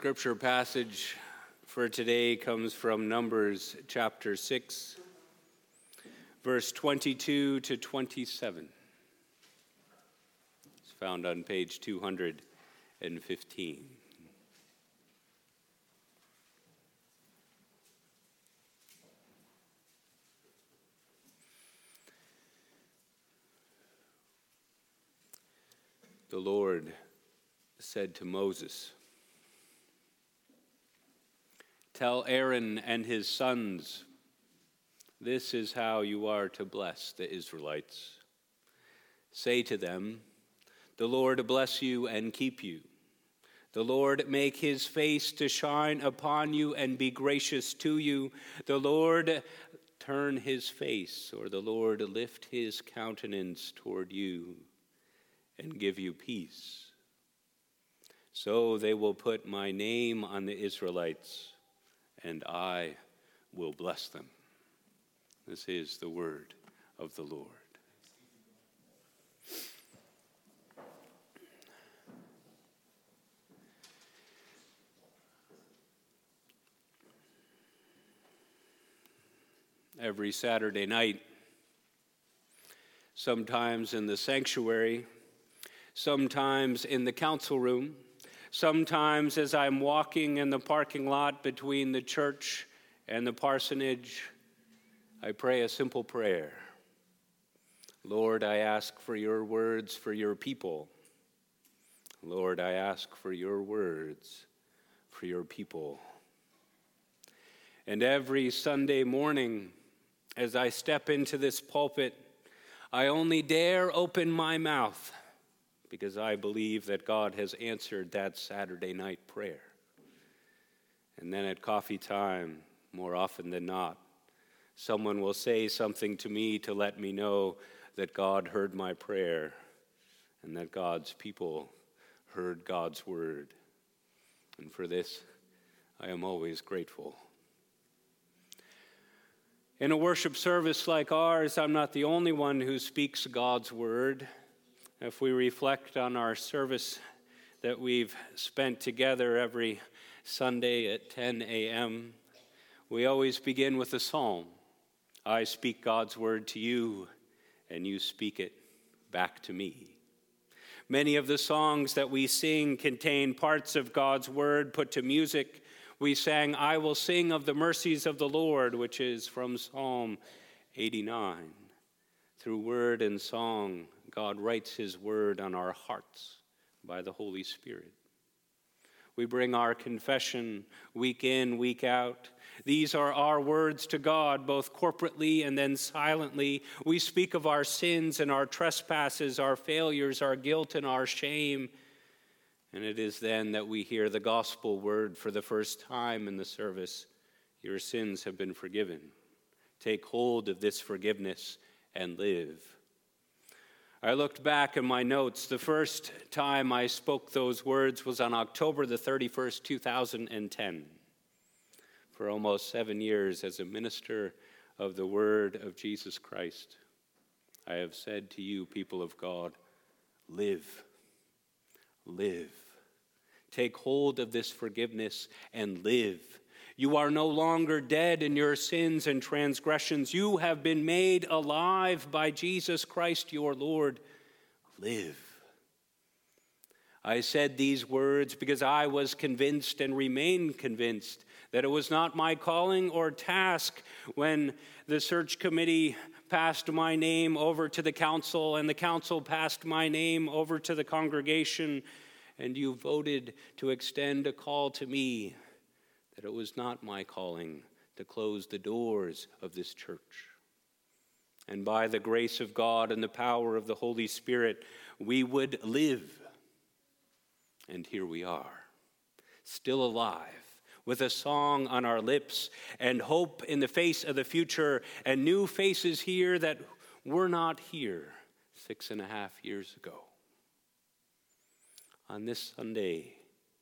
Scripture passage for today comes from Numbers chapter 6, verse 22 to 27. It's found on page 215. The Lord said to Moses, "Tell Aaron and his sons, this is how you are to bless the Israelites. Say to them, the Lord bless you and keep you. The Lord make his face to shine upon you and be gracious to you. The Lord turn his face, or the Lord lift his countenance toward you and give you peace. So they will put my name on the Israelites, and I will bless them." This is the word of the Lord. Every Saturday night, sometimes in the sanctuary, sometimes in the council room, sometimes as I'm walking in the parking lot between the church and the parsonage, I pray a simple prayer. Lord, I ask for your words for your people. Lord, I ask for your words for your people. And every Sunday morning, as I step into this pulpit, I only dare open my mouth because I believe that God has answered that Saturday night prayer. And then at coffee time, more often than not, someone will say something to me to let me know that God heard my prayer and that God's people heard God's word. And for this, I am always grateful. In a worship service like ours, I'm not the only one who speaks God's word. If we reflect on our service that we've spent together every Sunday at 10 a.m., we always begin with a psalm. I speak God's word to you, and you speak it back to me. Many of the songs that we sing contain parts of God's word put to music. We sang, I will sing of the mercies of the Lord, which is from Psalm 89. Through word and song, God writes his word on our hearts by the Holy Spirit. We bring our confession week in, week out. These are our words to God, both corporately and then silently. We speak of our sins and our trespasses, our failures, our guilt and our shame. And it is then that we hear the gospel word for the first time in the service. Your sins have been forgiven. Take hold of this forgiveness and live. I looked back in my notes. The first time I spoke those words was on October the 31st, 2010. For almost 7 years as a minister of the word of Jesus Christ, I have said to you, people of God, live. Live. Take hold of this forgiveness and live. You are no longer dead in your sins and transgressions. You have been made alive by Jesus Christ your Lord. Live. I said these words because I was convinced and remain convinced that it was not my calling or task when the search committee passed my name over to the council and the council passed my name over to the congregation and you voted to extend a call to me, that it was not my calling to close the doors of this church. And by the grace of God and the power of the Holy Spirit, we would live. And here we are, still alive, with a song on our lips and hope in the face of the future and new faces here that were not here 6.5 years ago. On this Sunday,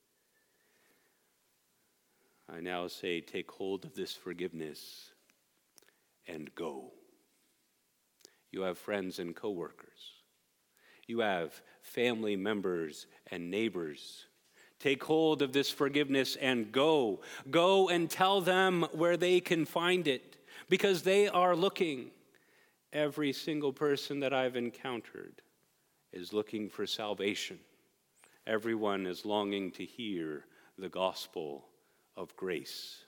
I now say, take hold of this forgiveness and go. You have friends and coworkers. You have family members and neighbors. Take hold of this forgiveness and go. Go and tell them where they can find it, because they are looking. Every single person that I've encountered is looking for salvation. Everyone is longing to hear the gospel of grace.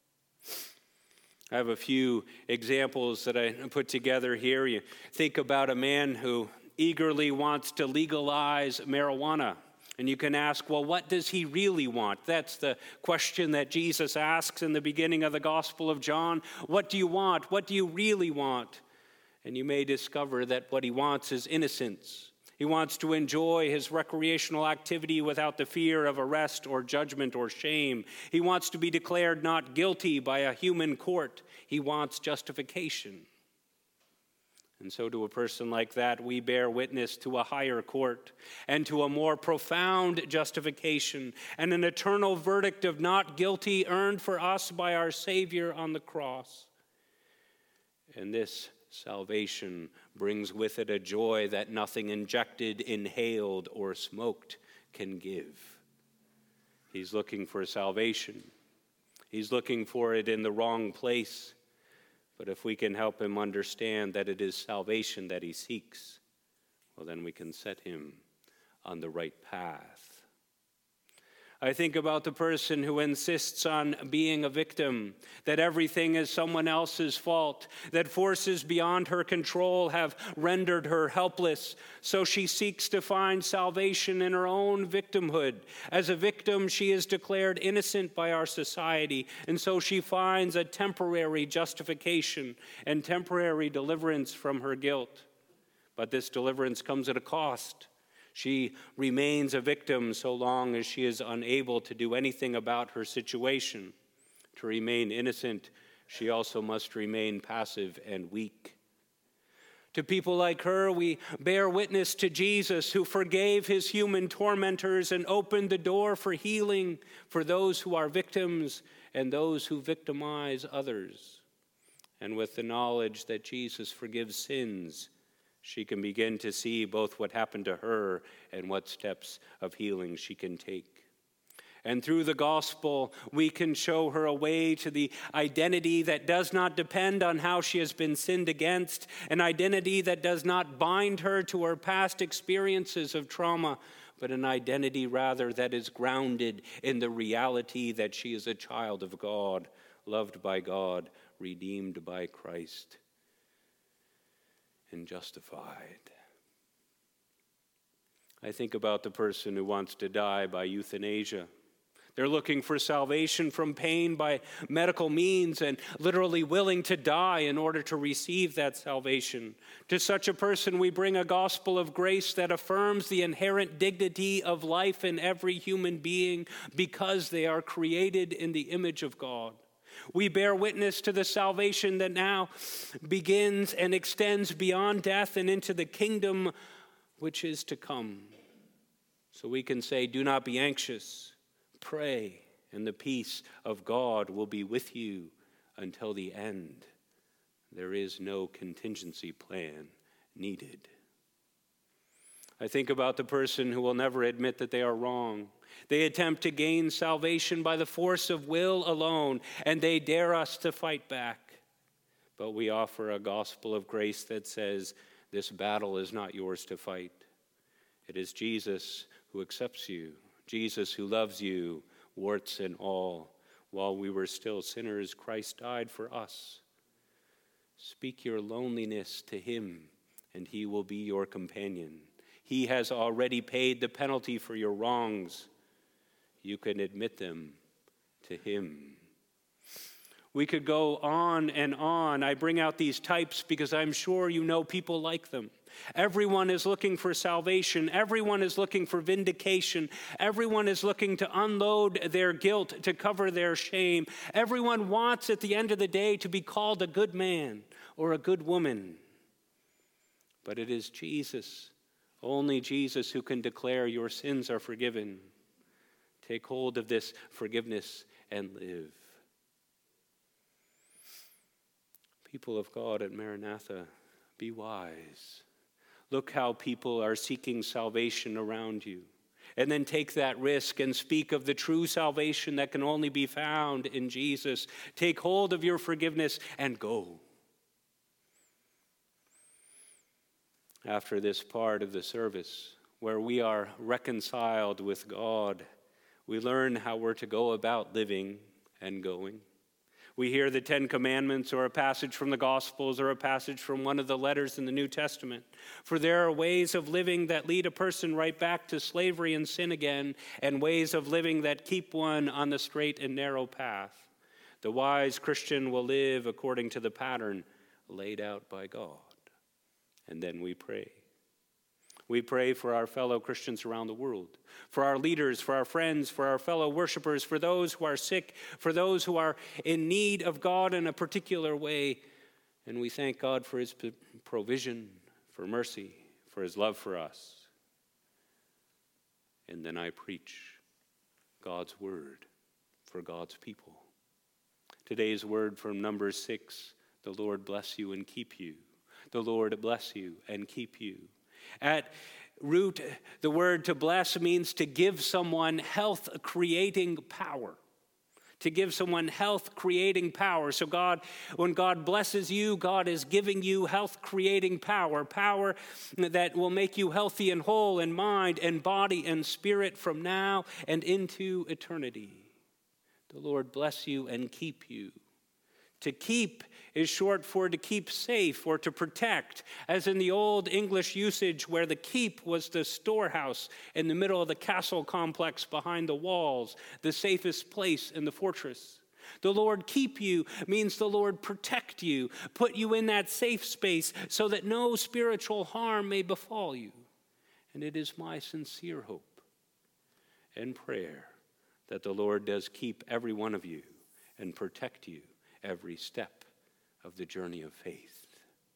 I have a few examples that I put together here. You think about a man who eagerly wants to legalize marijuana. And you can ask, well, what does he really want? That's the question that Jesus asks in the beginning of the Gospel of John. What do you want? What do you really want? And you may discover that what he wants is innocence. He wants to enjoy his recreational activity without the fear of arrest or judgment or shame. He wants to be declared not guilty by a human court. He wants justification. And so to a person like that, we bear witness to a higher court and to a more profound justification and an eternal verdict of not guilty earned for us by our Savior on the cross. And this salvation brings with it a joy that nothing injected, inhaled, or smoked can give. He's looking for salvation. He's looking for it in the wrong place. But if we can help him understand that it is salvation that he seeks, well, then we can set him on the right path. I think about the person who insists on being a victim, that everything is someone else's fault, that forces beyond her control have rendered her helpless, so she seeks to find salvation in her own victimhood. As a victim, she is declared innocent by our society, and so she finds a temporary justification and temporary deliverance from her guilt. But this deliverance comes at a cost. She remains a victim so long as she is unable to do anything about her situation. To remain innocent, she also must remain passive and weak. To people like her, we bear witness to Jesus, who forgave his human tormentors and opened the door for healing for those who are victims and those who victimize others. And with the knowledge that Jesus forgives sins, she can begin to see both what happened to her and what steps of healing she can take. And through the gospel, we can show her a way to the identity that does not depend on how she has been sinned against, an identity that does not bind her to her past experiences of trauma, but an identity rather that is grounded in the reality that she is a child of God, loved by God, redeemed by Christ, and justified. I think about the person who wants to die by euthanasia. They're looking for salvation from pain by medical means and literally willing to die in order to receive that salvation. To such a person, we bring a gospel of grace that affirms the inherent dignity of life in every human being because they are created in the image of God. We bear witness to the salvation that now begins and extends beyond death and into the kingdom which is to come. So we can say, do not be anxious, pray, and the peace of God will be with you until the end. There is no contingency plan needed. I think about the person who will never admit that they are wrong. They attempt to gain salvation by the force of will alone, and they dare us to fight back. But we offer a gospel of grace that says, this battle is not yours to fight. It is Jesus who accepts you, Jesus who loves you, warts and all. While we were still sinners, Christ died for us. Speak your loneliness to him, and he will be your companion. He has already paid the penalty for your wrongs. You can admit them to him. We could go on and on. I bring out these types because I'm sure you know people like them. Everyone is looking for salvation. Everyone is looking for vindication. Everyone is looking to unload their guilt, to cover their shame. Everyone wants at the end of the day to be called a good man or a good woman. But it is Jesus, only Jesus, who can declare your sins are forgiven. Take hold of this forgiveness and live. People of God at Maranatha, be wise. Look how people are seeking salvation around you. And then take that risk and speak of the true salvation that can only be found in Jesus. Take hold of your forgiveness and go. After this part of the service, where we are reconciled with God, we learn how we're to go about living and going. We hear the Ten Commandments or a passage from the Gospels or a passage from one of the letters in the New Testament. For there are ways of living that lead a person right back to slavery and sin again, and ways of living that keep one on the straight and narrow path. The wise Christian will live according to the pattern laid out by God. And then we pray. We pray for our fellow Christians around the world, for our leaders, for our friends, for our fellow worshipers, for those who are sick, for those who are in need of God in a particular way. And we thank God for his provision, for mercy, for his love for us. And then I preach God's word for God's people. Today's word from Numbers 6, the Lord bless you and keep you. The Lord bless you and keep you. At root, the word to bless means to give someone health-creating power. To give someone health-creating power. So when God blesses you, God is giving you health-creating power. Power that will make you healthy and whole in mind and body and spirit from now and into eternity. The Lord bless you and keep you. To keep is short for to keep safe or to protect, as in the old English usage where the keep was the storehouse in the middle of the castle complex behind the walls, the safest place in the fortress. The Lord keep you means the Lord protect you, put you in that safe space so that no spiritual harm may befall you. And it is my sincere hope and prayer that the Lord does keep every one of you and protect you every step of the journey of faith.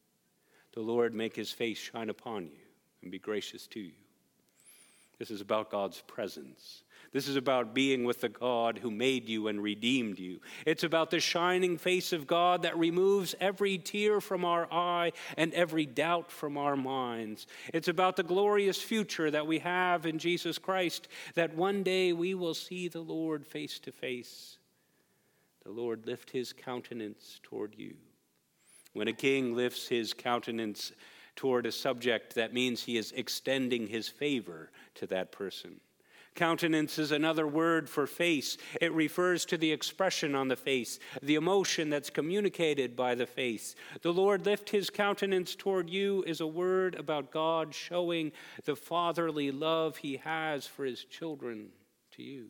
The Lord make his face shine upon you and be gracious to you. This is about God's presence. This is about being with the God who made you and redeemed you. It's about the shining face of God that removes every tear from our eye and every doubt from our minds. It's about the glorious future that we have in Jesus Christ, that one day we will see the Lord face to face. The Lord lift his countenance toward you. When a king lifts his countenance toward a subject, that means he is extending his favor to that person. Countenance is another word for face. It refers to the expression on the face, the emotion that's communicated by the face. The Lord lift his countenance toward you is a word about God showing the fatherly love he has for his children to you,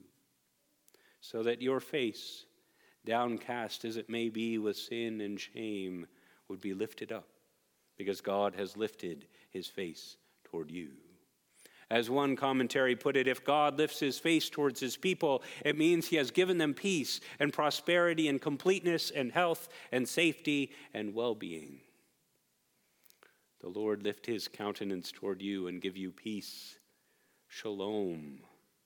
so that your face, downcast as it may be with sin and shame, would be lifted up, because God has lifted his face toward you. As one commentary put it, if God lifts his face towards his people, it means he has given them peace and prosperity and completeness and health and safety and well-being. The Lord lift his countenance toward you and give you peace. Shalom.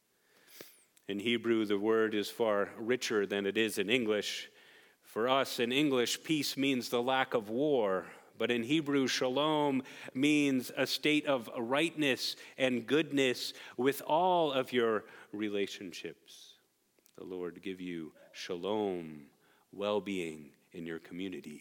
In Hebrew, the word is far richer than it is in English. For us, in English, peace means the lack of war. But in Hebrew, shalom means a state of rightness and goodness with all of your relationships. The Lord give you shalom, well-being in your community.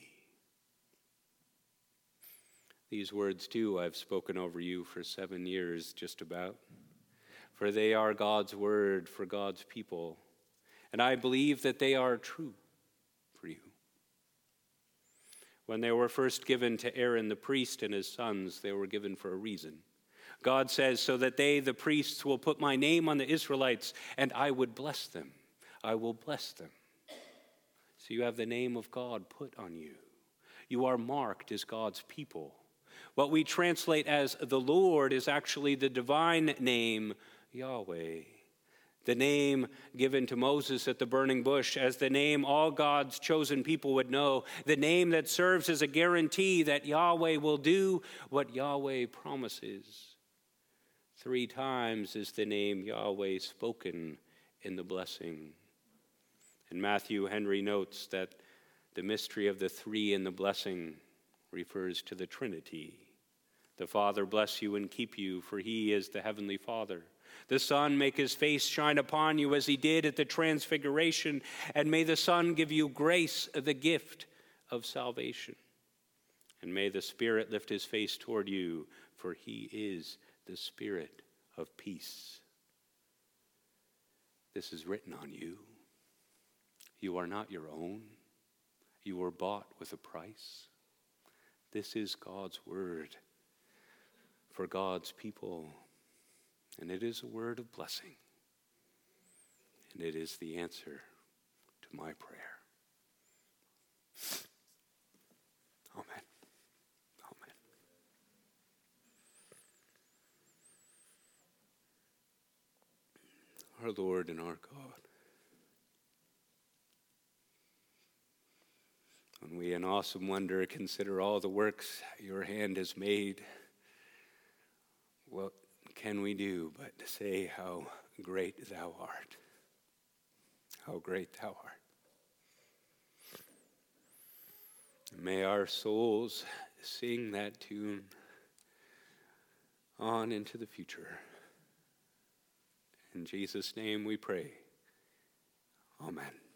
These words, too, I've spoken over you for 7 years, just about. For they are God's word for God's people. And I believe that they are true for you. When they were first given to Aaron the priest and his sons, they were given for a reason. God says, so that they, the priests, will put my name on the Israelites, and I would bless them. I will bless them. So you have the name of God put on you. You are marked as God's people. What we translate as the Lord is actually the divine name, Yahweh. The name given to Moses at the burning bush as the name all God's chosen people would know. The name that serves as a guarantee that Yahweh will do what Yahweh promises. 3 times is the name Yahweh spoken in the blessing. And Matthew Henry notes that the mystery of the 3 in the blessing refers to the Trinity. The Father bless you and keep you, for he is the Heavenly Father. The Son make his face shine upon you as he did at the transfiguration, and may the Son give you grace, the gift of salvation. And may the Spirit lift his face toward you, for he is the Spirit of peace. This is written on you. You are not your own. You were bought with a price. This is God's word for God's people. And it is a word of blessing. And it is the answer to my prayer. Amen. Amen. Our Lord and our God, when we in awesome wonder consider all the works your hand has made, what can we do but to say how great thou art? How great thou art. May our souls sing that tune on into the future. In Jesus' name we pray. Amen.